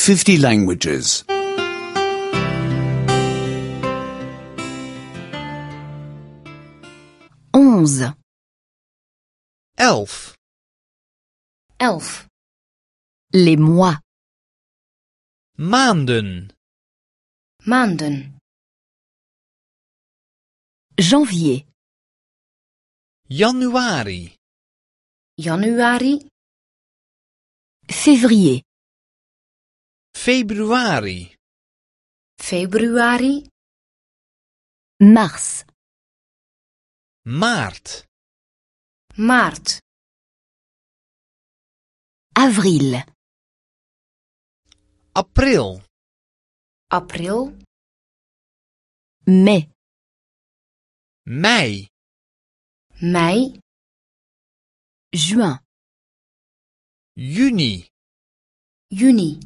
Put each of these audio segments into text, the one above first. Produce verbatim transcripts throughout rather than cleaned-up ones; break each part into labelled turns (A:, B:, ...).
A: fifty languages.
B: Onze.
C: Elf.
D: Elf.
B: Les mois.
C: Maanden.
D: Maanden.
B: Janvier.
C: Januari.
D: Januari.
B: Février.
C: Februari.
D: Februari.
B: Mars.
C: Maart.
D: Maart.
B: Avril.
C: April.
D: April.
B: Mai.
C: Mei.
D: Mei.
B: Juin.
C: Juni.
D: Juni.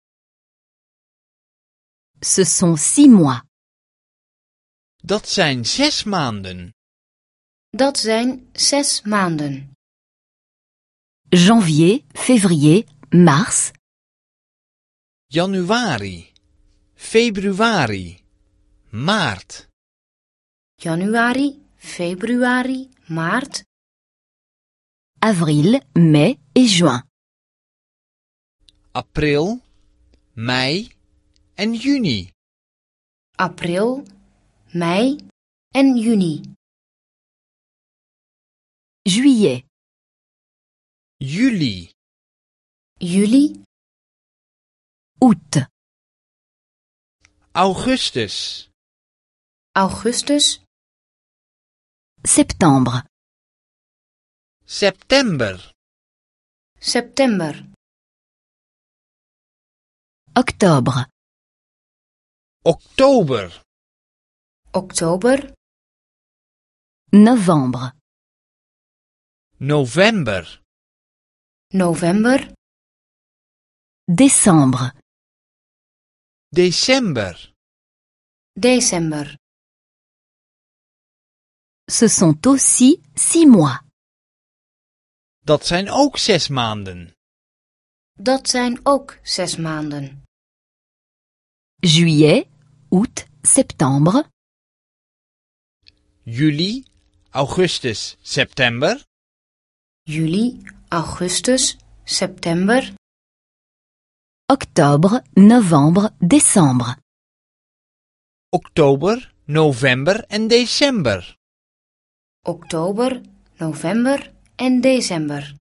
B: Ce sont six mois.
C: Dat zijn zes maanden.
D: Dat zijn zes maanden.
B: Janvier, février, mars,
C: Januari. Februari. Maart.
D: Januari, februari, maart.
B: avril, mai et juin.
C: April. Mei. En juni.
D: April, mei en juni.
B: Juillet.
C: Juli.
D: Juli.
B: Août.
C: Augustus.
D: Augustus.
B: Septembre.
C: September.
D: September.
B: Octobre.
C: Oktober.
D: Oktober.
B: Novembre.
C: November.
D: November.
B: Décembre.
C: December.
D: December.
B: Ce sont aussi six mois.
C: Dat zijn ook zes maanden.
D: Dat zijn ook zes maanden.
B: Juillet, août, septembre,
C: Juli. Augustus. September.
D: Juli, augustus, september.
B: octobre, novembre, décembre.
C: Oktober. November en december.
D: Oktober, november en december.